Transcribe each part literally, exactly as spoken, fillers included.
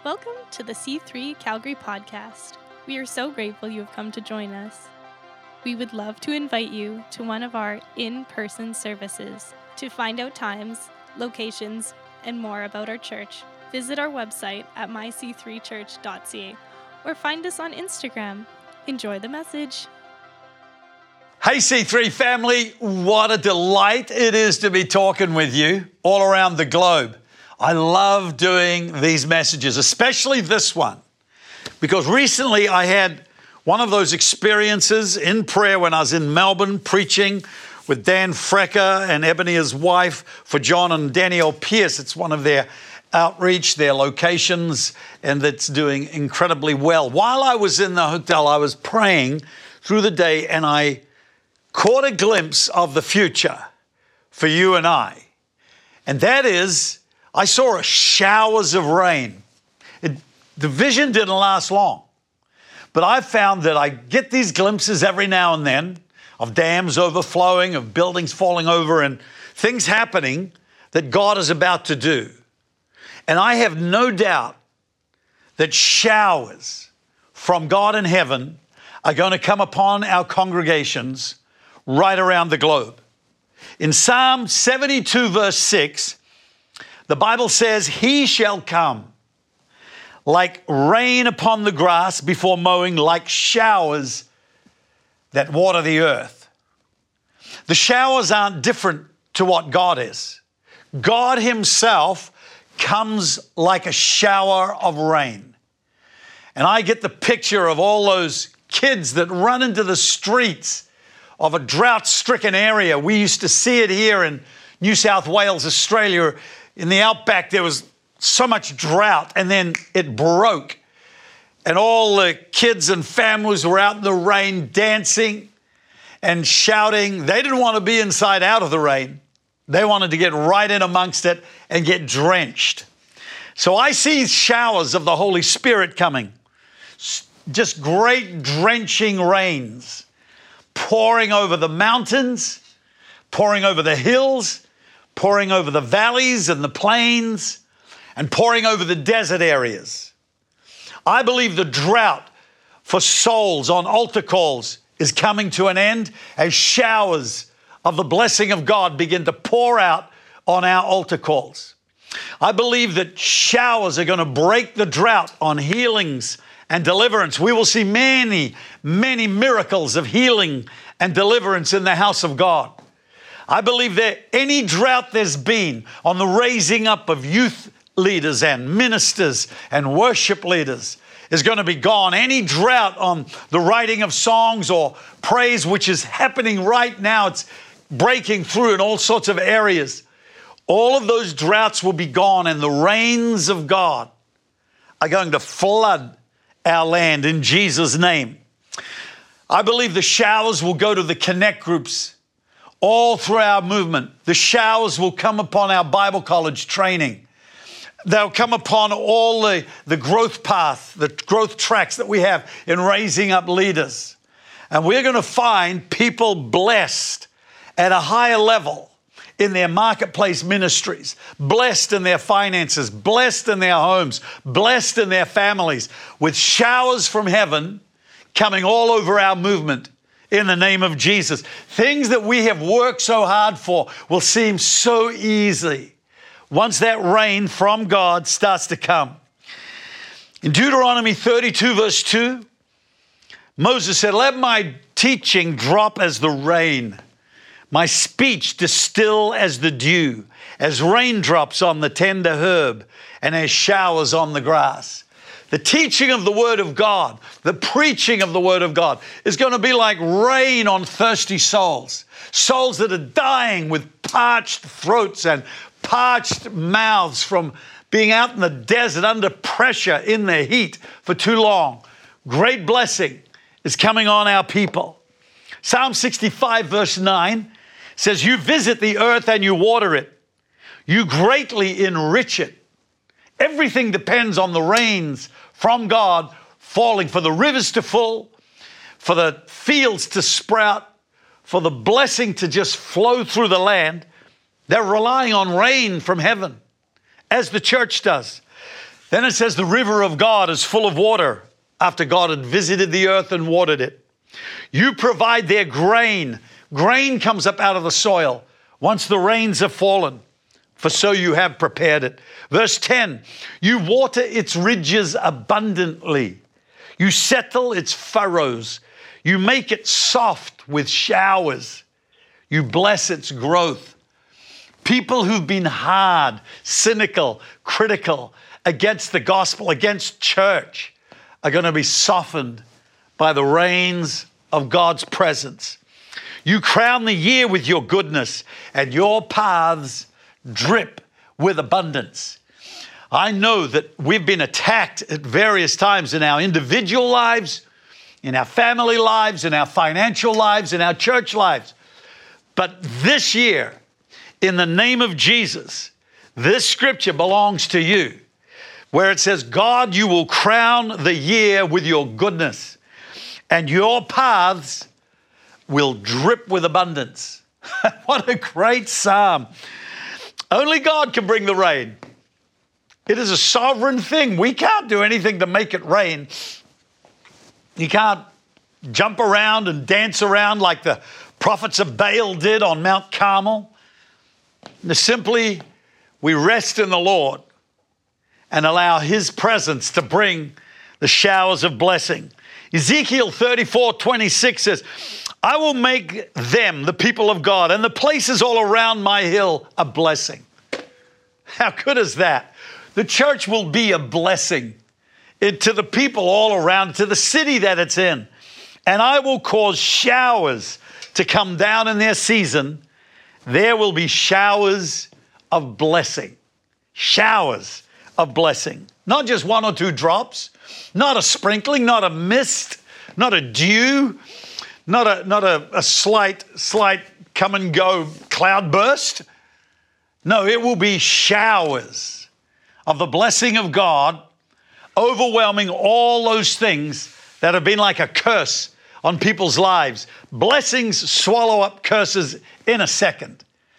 Welcome to the C three Calgary podcast. We are so grateful you have come to join us. We would love to invite you to one of our in-person services. To find out times, locations, and more about our church, visit our website at my c three church dot c a or find us on Instagram. Enjoy the message. Hey C three family, what a delight it is to be talking with you all around the globe. I love doing these messages, especially this one, because recently I had one of those experiences in prayer when I was in Melbourne preaching with Dan Frecker and Ebony's wife for John and Danielle Pierce. It's one of their outreach, their locations, and it's doing incredibly well. While I was in the hotel, I was praying through the day and I caught a glimpse of the future for you and I. And that is, I saw a showers of rain. It, the vision didn't last long, but I found that I get these glimpses every now and then of dams overflowing, of buildings falling over, and things happening that God is about to do. And I have no doubt that showers from God in heaven are going to come upon our congregations right around the globe. In Psalm seventy-two, verse six, the Bible says, "He shall come like rain upon the grass before mowing, like showers that water the earth." The showers aren't different to what God is. God himself comes like a shower of rain. And I get the picture of all those kids that run into the streets of a drought-stricken area. We used to see it here in New South Wales, Australia. In the outback, there was so much drought, and then it broke. And all the kids and families were out in the rain dancing and shouting. They didn't want to be inside out of the rain. They wanted to get right in amongst it and get drenched. So I see showers of the Holy Spirit coming. Just great drenching rains pouring over the mountains, pouring over the hills, pouring over the valleys and the plains, and pouring over the desert areas. I believe the drought for souls on altar calls is coming to an end as showers of the blessing of God begin to pour out on our altar calls. I believe that showers are going to break the drought on healings and deliverance. We will see many, many miracles of healing and deliverance in the house of God. I believe that any drought there's been on the raising up of youth leaders and ministers and worship leaders is going to be gone. Any drought on the writing of songs or praise, which is happening right now, it's breaking through in all sorts of areas. All of those droughts will be gone, and the rains of God are going to flood our land in Jesus' name. I believe the showers will go to the connect groups all through our movement. The showers will come upon our Bible college training. They'll come upon all the, the growth path, the growth tracks that we have in raising up leaders. And we're going to find people blessed at a higher level in their marketplace ministries, blessed in their finances, blessed in their homes, blessed in their families, with showers from heaven coming all over our movement. In the name of Jesus. Things that we have worked so hard for will seem so easy once that rain from God starts to come. In Deuteronomy thirty-two, verse two, Moses said, "Let my teaching drop as the rain, my speech distill as the dew, as raindrops on the tender herb, and as showers on the grass." The teaching of the Word of God, the preaching of the Word of God is going to be like rain on thirsty souls, souls that are dying with parched throats and parched mouths from being out in the desert under pressure in the heat for too long. Great blessing is coming on our people. Psalm sixty-five, verse nine says, "You visit the earth and you water it. You greatly enrich it." Everything depends on the rains from God falling for the rivers to full, for the fields to sprout, for the blessing to just flow through the land. They're relying on rain from heaven, as the church does. Then it says the river of God is full of water after God had visited the earth and watered it. You provide their grain. Grain comes up out of the soil once the rains have fallen, for so you have prepared it. Verse ten, you water its ridges abundantly. You settle its furrows. You make it soft with showers. You bless its growth. People who've been hard, cynical, critical against the gospel, against church, are going to be softened by the rains of God's presence. You crown the year with your goodness, and your paths drip with abundance. I know that we've been attacked at various times in our individual lives, in our family lives, in our financial lives, in our church lives. But this year, in the name of Jesus, this scripture belongs to you, where it says, God, you will crown the year with your goodness, and your paths will drip with abundance. What a great psalm. Only God can bring the rain. It is a sovereign thing. We can't do anything to make it rain. You can't jump around and dance around like the prophets of Baal did on Mount Carmel. Simply, we rest in the Lord and allow His presence to bring the showers of blessing. Ezekiel thirty-four twenty-six says, I will make them, the people of God, and the places all around my hill a blessing. How good is that? The church will be a blessing to the people all around, to the city that it's in. And I will cause showers to come down in their season. There will be showers of blessing. Showers of blessing. Not just one or two drops, not a sprinkling, not a mist, not a dew, not a not a, a slight, slight come and go cloud burst. No, it will be showers of the blessing of God, overwhelming all those things that have been like a curse on people's lives. Blessings swallow up curses in a second.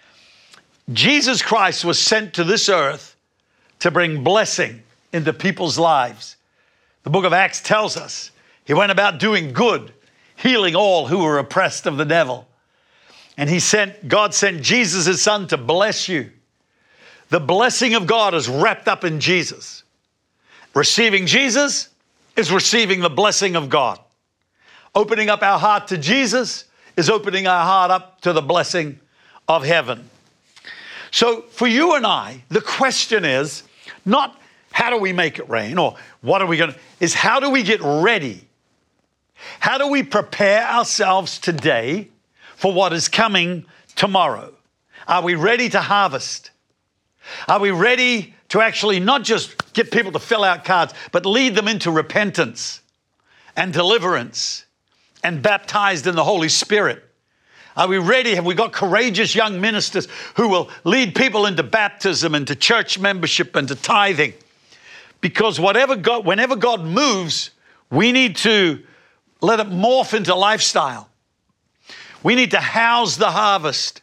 Jesus Christ was sent to this earth to bring blessing into people's lives. The book of Acts tells us He went about doing good, healing all who were oppressed of the devil. And he sent, God sent Jesus, His Son, to bless you. The blessing of God is wrapped up in Jesus. Receiving Jesus is receiving the blessing of God. Opening up our heart to Jesus is opening our heart up to the blessing of heaven. So for you and I, the question is not how do we make it rain or what are we going to, is how do we get ready? How do we prepare ourselves today for what is coming tomorrow? Are we ready to harvest? Are we ready to actually not just get people to fill out cards, but lead them into repentance and deliverance and baptized in the Holy Spirit? Are we ready? Have we got courageous young ministers who will lead people into baptism, into church membership, into tithing? Because whatever God, whenever God moves, we need to let it morph into lifestyle. We need to house the harvest.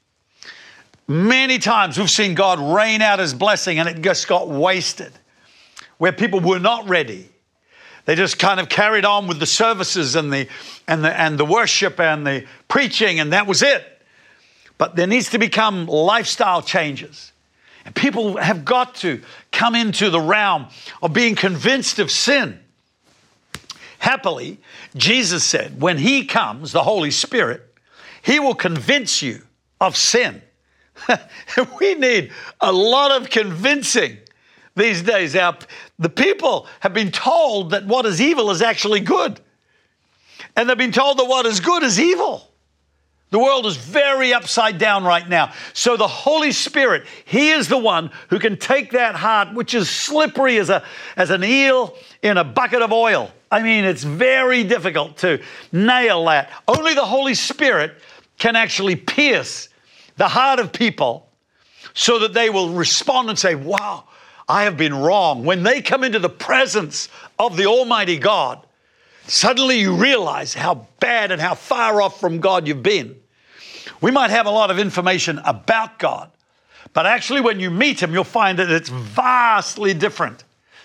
Many times we've seen God rain out His blessing and it just got wasted, where people were not ready. They just kind of carried on with the services and the and the and the worship and the preaching, and that was it. But there needs to become lifestyle changes. And people have got to come into the realm of being convinced of sin. Happily, Jesus said, when He comes, the Holy Spirit, He will convince you of sin. We need a lot of convincing these days. Our, the people have been told that what is evil is actually good. And they've been told that what is good is evil. The world is very upside down right now. So the Holy Spirit, He is the one who can take that heart, which is slippery as a as an eel in a bucket of oil. I mean, it's very difficult to nail that. Only the Holy Spirit can actually pierce the heart of people so that they will respond and say, wow, I have been wrong. When they come into the presence of the Almighty God, suddenly you realize how bad and how far off from God you've been. We might have a lot of information about God, but actually when you meet Him, you'll find that it's vastly different.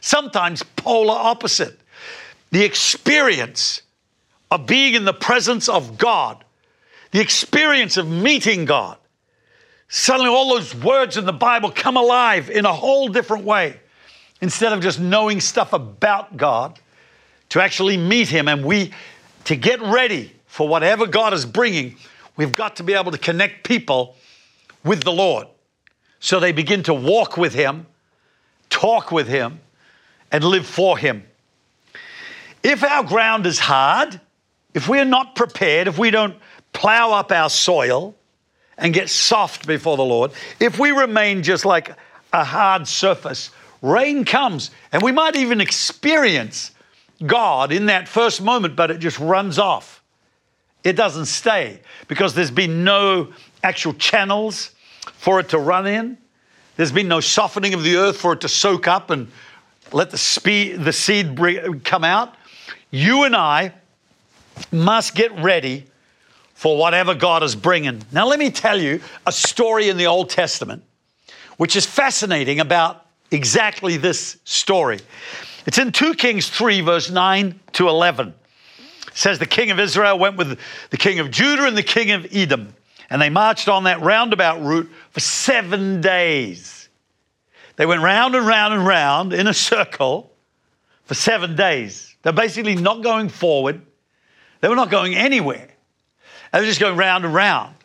sometimes polar opposite. The experience of being in the presence of God, the experience of meeting God, suddenly all those words in the Bible come alive in a whole different way. Instead of just knowing stuff about God, to actually meet him, and we, to get ready for whatever God is bringing, we've got to be able to connect people with the Lord so they begin to walk with him, talk with him, and live for him. If our ground is hard, if we're not prepared, if we don't plow up our soil and get soft before the Lord, if we remain just like a hard surface, rain comes, and we might even experience God in that first moment, but it just runs off. It doesn't stay because there's been no actual channels for it to run in. There's been no softening of the earth for it to soak up and let the, spe- the seed bring, come out. You and I must get ready for whatever God is bringing. Now, let me tell you a story in the Old Testament, which is fascinating about exactly this story. It's in Second Kings three, verse nine to eleven. It says, the king of Israel went with the king of Judah and the king of Edom, and they marched on that roundabout route for seven days. They went round and round and round in a circle for seven days. They're basically not going forward. They were not going anywhere. They were just going round and round.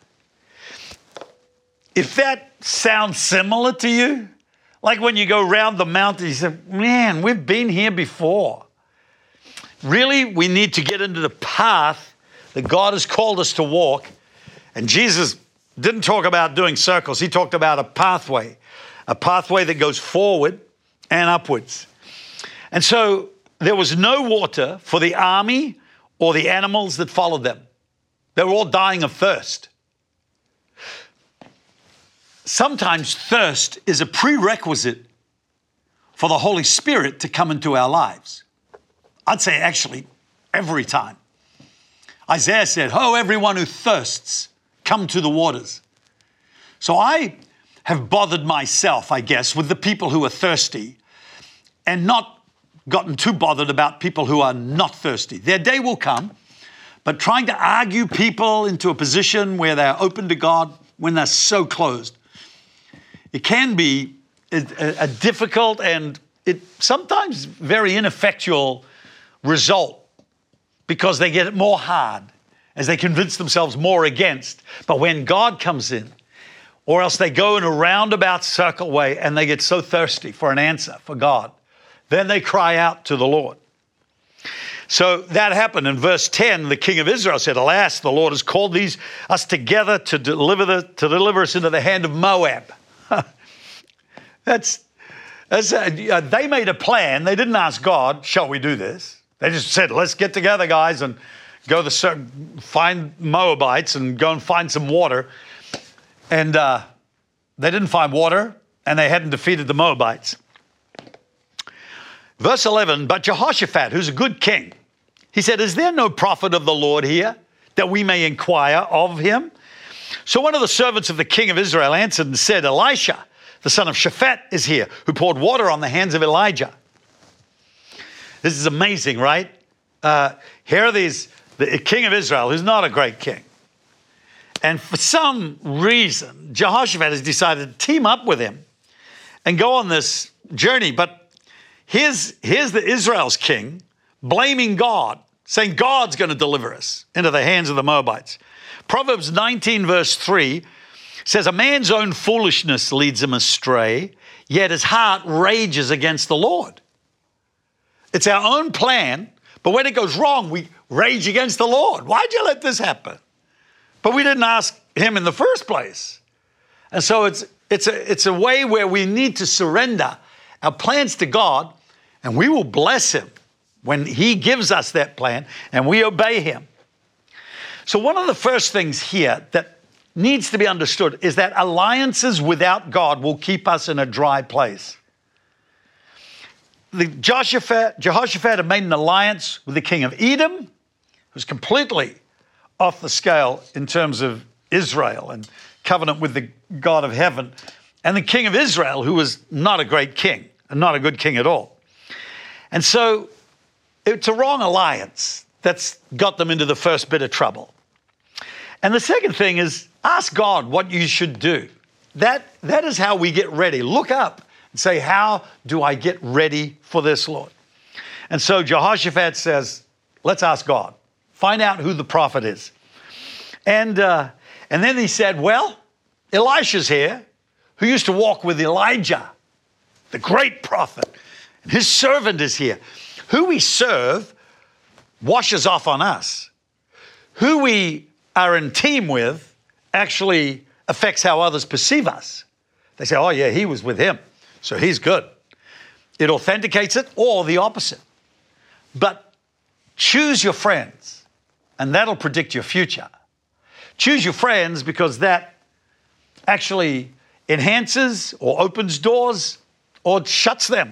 If that sounds similar to you, like when you go round the mountain, you say, man, we've been here before. Really, we need to get into the path that God has called us to walk. And Jesus didn't talk about doing circles. He talked about a pathway, a pathway that goes forward and upwards. And so there was no water for the army or the animals that followed them. They were all dying of thirst. Sometimes thirst is a prerequisite for the Holy Spirit to come into our lives. I'd say actually every time. Isaiah said, "Ho, everyone who thirsts, come to the waters." So I have bothered myself, I guess, with the people who are thirsty and not gotten too bothered about people who are not thirsty. Their day will come, but trying to argue people into a position where they're open to God when they're so closed, it can be a, a difficult and it sometimes very ineffectual result because they get it more hard as they convince themselves more against. But when God comes in, or else they go in a roundabout circle way and they get so thirsty for an answer for God, then they cry out to the Lord. So that happened. In verse ten, the king of Israel said, "Alas, the Lord has called these us together to deliver the, to deliver us into the hand of Moab." that's, that's uh, they made a plan. They didn't ask God, "Shall we do this?" They just said, "Let's get together, guys, and go the find Moabites and go and find some water." And uh, they didn't find water, and they hadn't defeated the Moabites. Verse eleven, but Jehoshaphat, who's a good king, he said, "Is there no prophet of the Lord here that we may inquire of him?" So one of the servants of the king of Israel answered and said, "Elisha, the son of Shaphat, is here, who poured water on the hands of Elijah." This is amazing, right? Uh, here are these, the king of Israel, who's not a great king. And for some reason, Jehoshaphat has decided to team up with him and go on this journey. But here's, here's the Israel's king blaming God, saying God's going to deliver us into the hands of the Moabites. Proverbs nineteen verse three says, "A man's own foolishness leads him astray, yet his heart rages against the Lord." It's our own plan, but when it goes wrong, we rage against the Lord. Why'd you let this happen? But we didn't ask him in the first place. And so it's, it's, a, it's a way where we need to surrender our plans to God, and we will bless him when he gives us that plan and we obey him. So one of the first things here that needs to be understood is that alliances without God will keep us in a dry place. The Jehoshaphat, Jehoshaphat had made an alliance with the king of Edom, who's completely off the scale in terms of Israel and covenant with the God of heaven, and the king of Israel, who was not a great king and not a good king at all. And so it's a wrong alliance that's got them into the first bit of trouble. And the second thing is ask God what you should do. That, that is how we get ready. Look up and say, how do I get ready for this, Lord? And so Jehoshaphat says, let's ask God. Find out who the prophet is. And, uh, and then he said, well, Elisha's here, who used to walk with Elijah, the great prophet. And his servant is here. Who we serve washes off on us. Who we are in team with actually affects how others perceive us. They say, oh yeah, he was with him, so he's good. It authenticates it, or the opposite. But choose your friends, and that'll predict your future. Choose your friends because that actually enhances or opens doors or shuts them.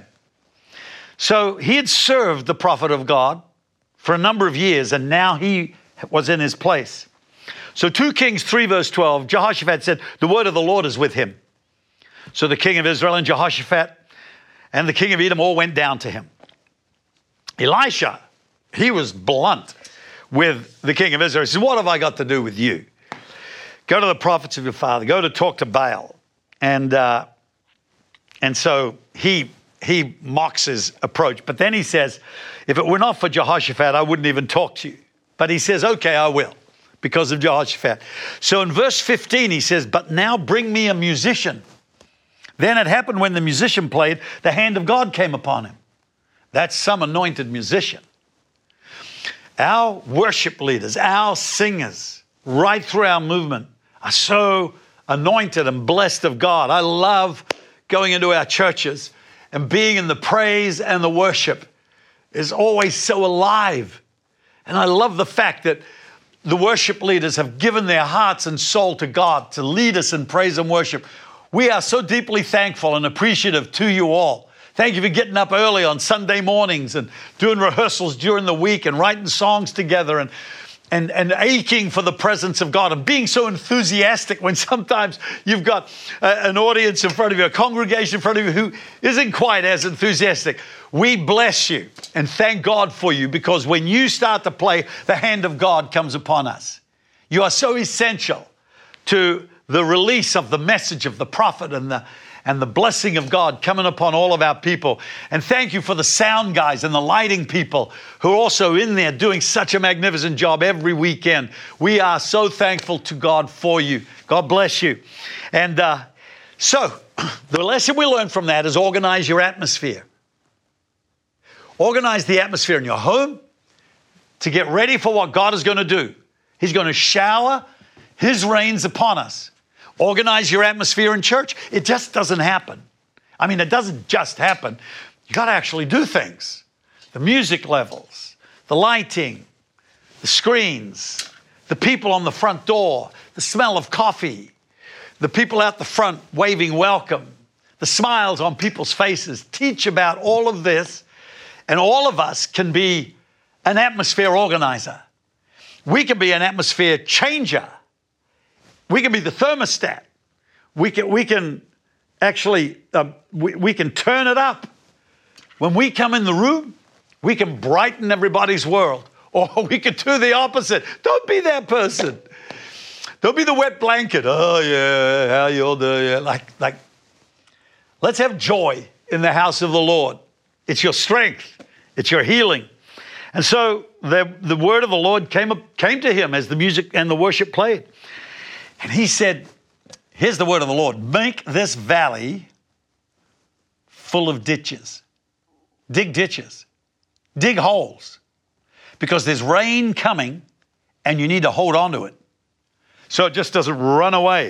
So he had served the prophet of God for a number of years, and now he was in his place. So two Kings three verse twelve, Jehoshaphat said, the word of the Lord is with him. So the king of Israel and Jehoshaphat and the king of Edom all went down to him. Elisha, he was blunt with the king of Israel. He said, what have I got to do with you? Go to the prophets of your father. Go to talk to Baal. And uh, and so he he mocks his approach. But then he says, if it were not for Jehoshaphat, I wouldn't even talk to you. But he says, okay, I will, because of Jehoshaphat. So in verse fifteen, he says, but now bring me a musician. Then it happened when the musician played, the hand of God came upon him. That's some anointed musician. Our worship leaders, our singers, right through our movement, are so anointed and blessed of God. I love going into our churches and being in the praise and the worship is always so alive. And I love the fact that the worship leaders have given their hearts and soul to God to lead us in praise and worship. We are so deeply thankful and appreciative to you all. Thank you for getting up early on Sunday mornings and doing rehearsals during the week and writing songs together and And, and aching for the presence of God and being so enthusiastic when sometimes you've got a, an audience in front of you, a congregation in front of you who isn't quite as enthusiastic. We bless you and thank God for you, because when you start to play, the hand of God comes upon us. You are so essential to the release of the message of the prophet and the and the blessing of God coming upon all of our people. And thank you for the sound guys and the lighting people who are also in there doing such a magnificent job every weekend. We are so thankful to God for you. God bless you. And uh, so the lesson we learn from that is organize your atmosphere. Organize the atmosphere in your home to get ready for what God is going to do. He's going to shower His rains upon us. Organize your atmosphere in church. It just doesn't happen. I mean, it doesn't just happen. You got to actually do things. The music levels, the lighting, the screens, the people on the front door, the smell of coffee, the people out the front waving welcome, the smiles on people's faces. Teach about all of this, and all of us can be an atmosphere organizer. We can be an atmosphere changer. We can be the thermostat. We can, we can actually, uh, we, we can turn it up. When we come in the room, we can brighten everybody's world. Or we can do the opposite. Don't be that person. Don't be the wet blanket. Oh yeah, how you all doing? Like, like, let's have joy in the house of the Lord. It's your strength. It's your healing. And so the, the word of the Lord came up, came to him as the music and the worship played. And he said, here's the word of the Lord. Make this valley full of ditches. Dig ditches. Dig holes. Because there's rain coming and you need to hold on to it, so it just doesn't run away.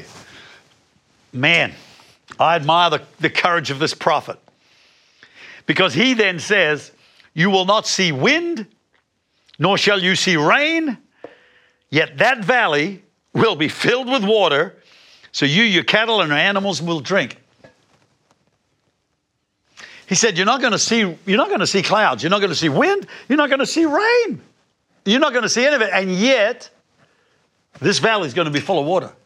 Man, I admire the, the courage of this prophet. Because he then says, you will not see wind, nor shall you see rain, yet that valley will be filled with water, so you, your cattle, and your animals will drink. He said, you're not going to see, you're not going to see clouds. You're not going to see wind. You're not going to see rain. You're not going to see any of it. And yet, this valley is going to be full of water.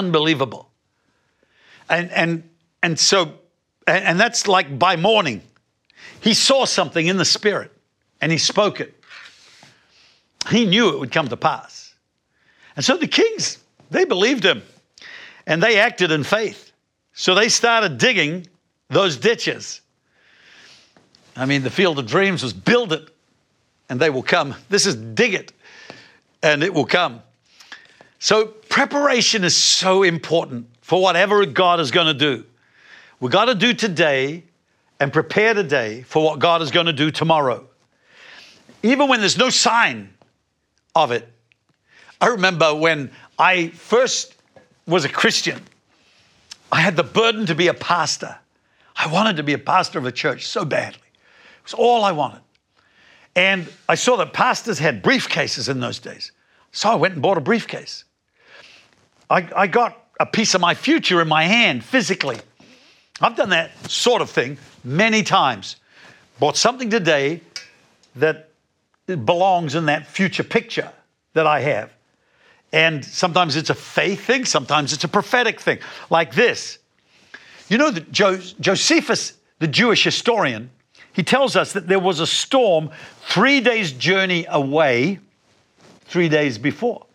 Unbelievable. And, and, and so, and, and that's like by morning. He saw something in the spirit and he spoke it. He knew it would come to pass. And so the kings, they believed him and they acted in faith. So they started digging those ditches. I mean, the Field of Dreams was build it and they will come. This is dig it and it will come. So preparation is so important for whatever God is going to do. We've got to do today and prepare today for what God is going to do tomorrow. Even when there's no sign of it. I remember when I first was a Christian, I had the burden to be a pastor. I wanted to be a pastor of a church so badly. It was all I wanted. And I saw that pastors had briefcases in those days. So I went and bought a briefcase. I, I got a piece of my future in my hand physically. I've done that sort of thing many times. Bought something today that belongs in that future picture that I have. And sometimes it's a faith thing, sometimes it's a prophetic thing, like this. You know that jo- Josephus, the Jewish historian, he tells us that there was a storm three days' journey away, three days before.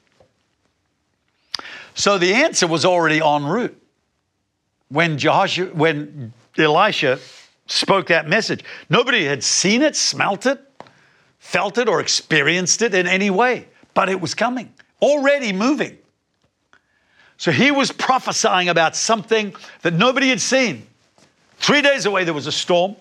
So the answer was already en route when Jehoshua, when Elisha spoke that message. Nobody had seen it, smelt it, felt it, or experienced it in any way, but it was coming, already moving. So he was prophesying about something that nobody had seen. Three days away, there was a storm.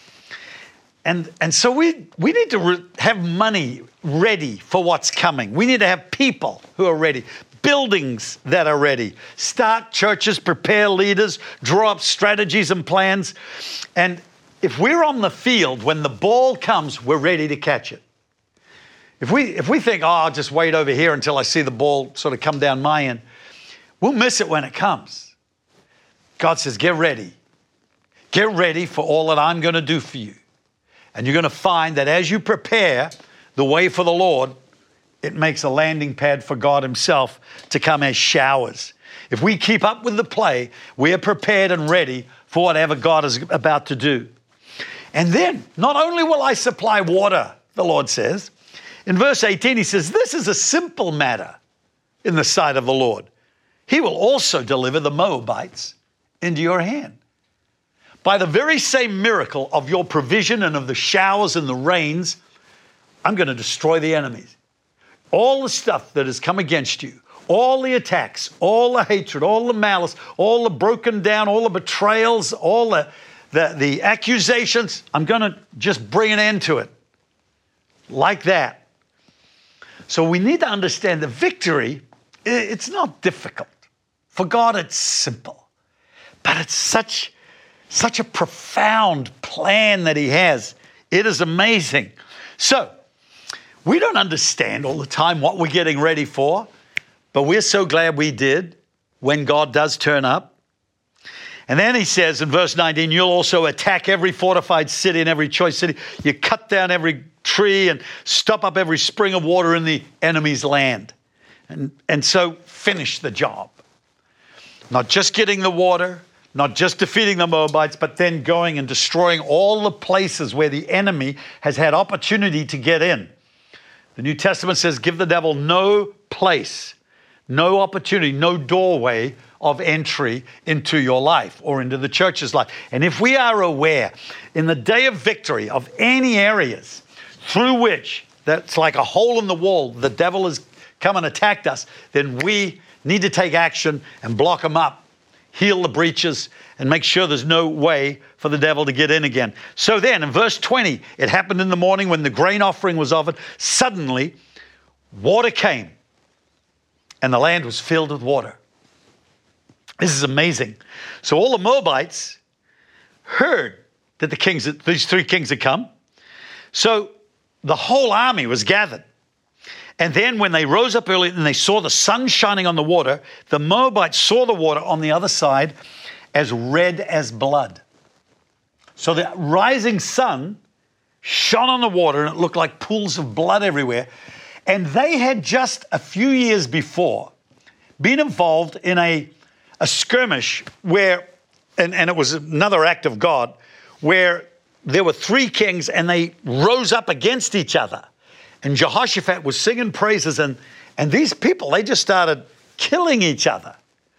And, and so we, we need to re- have money ready for what's coming. We need to have people who are ready, buildings that are ready. Start churches, prepare leaders, draw up strategies and plans. And if we're on the field, when the ball comes, we're ready to catch it. If we, if we think, oh, I'll just wait over here until I see the ball sort of come down my end, we'll miss it when it comes. God says, get ready. Get ready for all that I'm going to do for you. And you're going to find that as you prepare the way for the Lord, it makes a landing pad for God himself to come as showers. If we keep up with the play, we are prepared and ready for whatever God is about to do. And then, not only will I supply water, the Lord says, in verse eighteen, he says, this is a simple matter in the sight of the Lord. He will also deliver the Moabites into your hand. By the very same miracle of your provision and of the showers and the rains, I'm going to destroy the enemies. All the stuff that has come against you, all the attacks, all the hatred, all the malice, all the broken down, all the betrayals, all the, the, the accusations, I'm going to just bring an end to it. Like that. So we need to understand the victory, it's not difficult. For God, it's simple. But it's such, such a profound plan that he has. It is amazing. So, we don't understand all the time what we're getting ready for, but we're so glad we did when God does turn up. And then he says in verse nineteen, you'll also attack every fortified city and every choice city. You cut down every tree and stop up every spring of water in the enemy's land. And, and so finish the job. Not just getting the water, not just defeating the Moabites, but then going and destroying all the places where the enemy has had opportunity to get in. The New Testament says, give the devil no place, no opportunity, no doorway of entry into your life or into the church's life. And if we are aware in the day of victory of any areas through which that's like a hole in the wall, the devil has come and attacked us, then we need to take action and block them up, heal the breaches, and make sure there's no way for the devil to get in again. So then, in verse twenty, it happened in the morning when the grain offering was offered, suddenly water came, and the land was filled with water. This is amazing. So all the Moabites heard that the kings, these three kings had come. So the whole army was gathered. And then when they rose up early and they saw the sun shining on the water, the Moabites saw the water on the other side as red as blood. So the rising sun shone on the water and it looked like pools of blood everywhere. And they had just a few years before been involved in a, a skirmish where, and, and it was another act of God, where there were three kings and they rose up against each other. And Jehoshaphat was singing praises, and, and these people, they just started killing each other.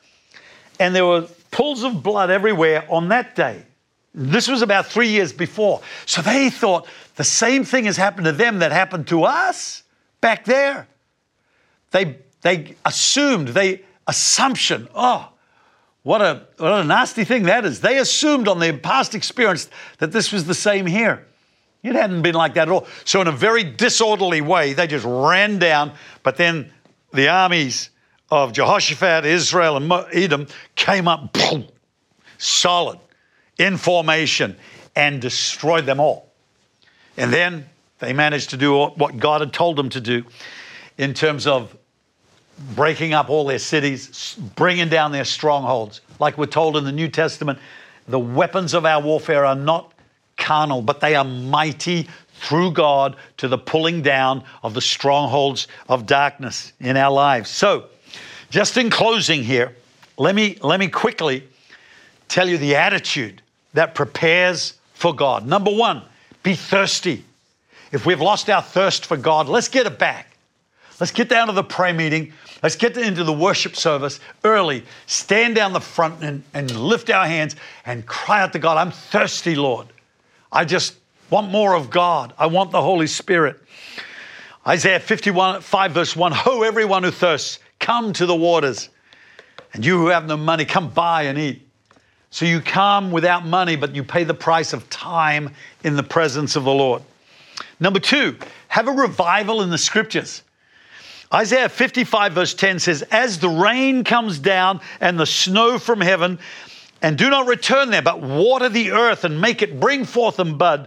And there were pools of blood everywhere on that day. This was about three years before. So they thought the same thing has happened to them that happened to us back there. They, they assumed, they assumption, oh, what a, what a nasty thing that is. They assumed on their past experience that this was the same here. It hadn't been like that at all. So in a very disorderly way, they just ran down. But then the armies of Jehoshaphat, Israel, and Edom came up boom, solid, in formation, and destroyed them all. And then they managed to do what God had told them to do in terms of breaking up all their cities, bringing down their strongholds. Like we're told in the New Testament, the weapons of our warfare are not carnal, but they are mighty through God to the pulling down of the strongholds of darkness in our lives. So, just in closing here, let me, let me quickly tell you the attitude that prepares for God. Number one, be thirsty. If we've lost our thirst for God, let's get it back. Let's get down to the prayer meeting. Let's get into the worship service early. Stand down the front and, and lift our hands and cry out to God, I'm thirsty, Lord. I just want more of God. I want the Holy Spirit. Isaiah fifty-one, five verse one, Ho, everyone who thirsts, come to the waters. And you who have no money, come buy and eat. So you come without money, but you pay the price of time in the presence of the Lord. Number two, have a revival in the scriptures. Isaiah fifty-five verse ten says, as the rain comes down and the snow from heaven, and do not return there, but water the earth and make it bring forth and bud,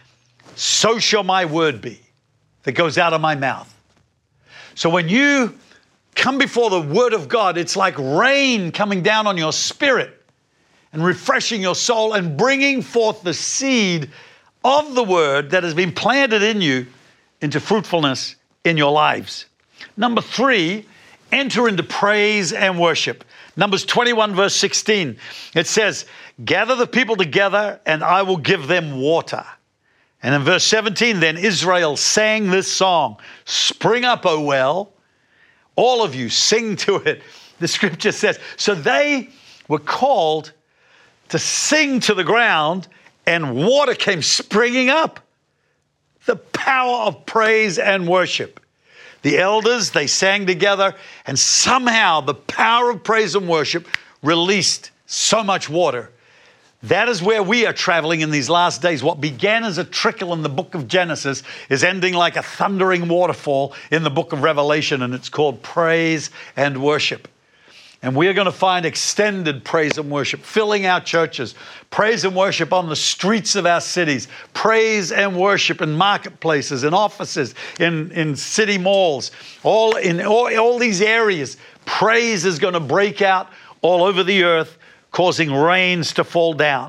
so shall my word be that goes out of my mouth. So when you come before the word of God, it's like rain coming down on your spirit and refreshing your soul and bringing forth the seed of the word that has been planted in you into fruitfulness in your lives. Number three, enter into praise and worship. Numbers twenty-one verse sixteen, it says, gather the people together and I will give them water. And in verse seventeen, then Israel sang this song, spring up, O well, all of you sing to it. The scripture says, so they were called to sing to the ground and water came springing up. The power of praise and worship. The elders, they sang together, and somehow the power of praise and worship released so much water. That is where we are traveling in these last days. What began as a trickle in the book of Genesis is ending like a thundering waterfall in the book of Revelation, and it's called praise and worship. And we are going to find extended praise and worship filling our churches, praise and worship on the streets of our cities, praise and worship in marketplaces, in offices, in, in city malls, all in all, all these areas. Praise is going to break out all over the earth, causing rains to fall down.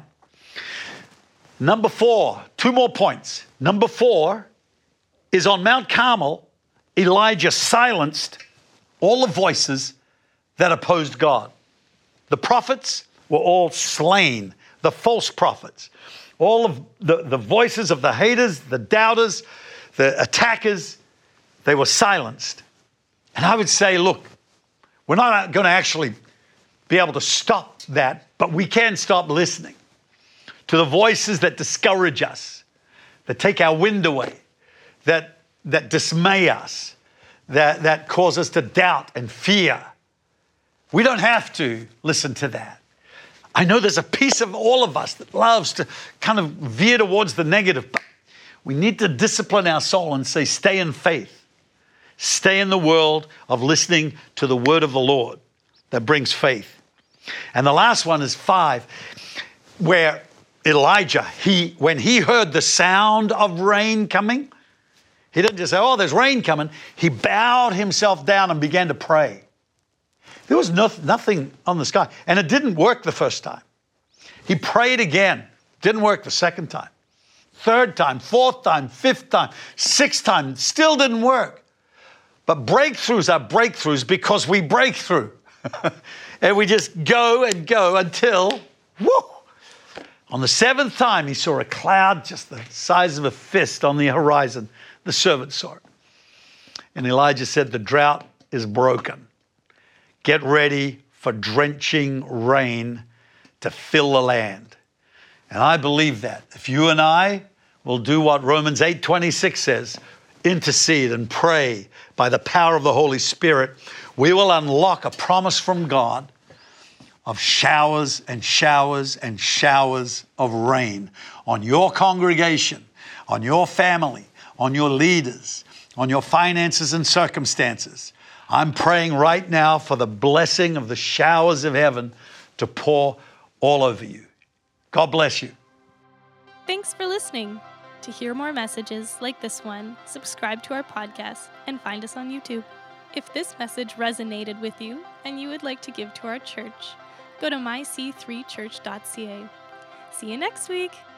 Number four, two more points. Number four is on Mount Carmel, Elijah silenced all the voices that opposed God. The prophets were all slain, the false prophets. All of the, the voices of the haters, the doubters, the attackers, they were silenced. And I would say, look, we're not going to actually be able to stop that, but we can stop listening to the voices that discourage us, that take our wind away, that, that dismay us, that, that cause us to doubt and fear. We don't have to listen to that. I know there's a piece of all of us that loves to kind of veer towards the negative, but we need to discipline our soul and say, stay in faith. Stay in the world of listening to the word of the Lord that brings faith. And the last one is five, where Elijah, he when he heard the sound of rain coming, he didn't just say, oh, there's rain coming. He bowed himself down and began to pray. There was no, nothing on the sky. And it didn't work the first time. He prayed again. Didn't work the second time. Third time, fourth time, fifth time, sixth time. Still didn't work. But breakthroughs are breakthroughs because we break through. And we just go and go until, whoo, On the seventh time, he saw a cloud just the size of a fist on the horizon. The servant saw it. And Elijah said, the drought is broken. Get ready for drenching rain to fill the land. And I believe that. If you and I will do what Romans eight twenty-six says, intercede and pray by the power of the Holy Spirit, we will unlock a promise from God of showers and showers and showers of rain on your congregation, on your family, on your leaders, on your finances and circumstances. I'm praying right now for the blessing of the showers of heaven to pour all over you. God bless you. Thanks for listening. To hear more messages like this one, subscribe to our podcast and find us on YouTube. If this message resonated with you and you would like to give to our church, go to my c three church dot c a. See you next week.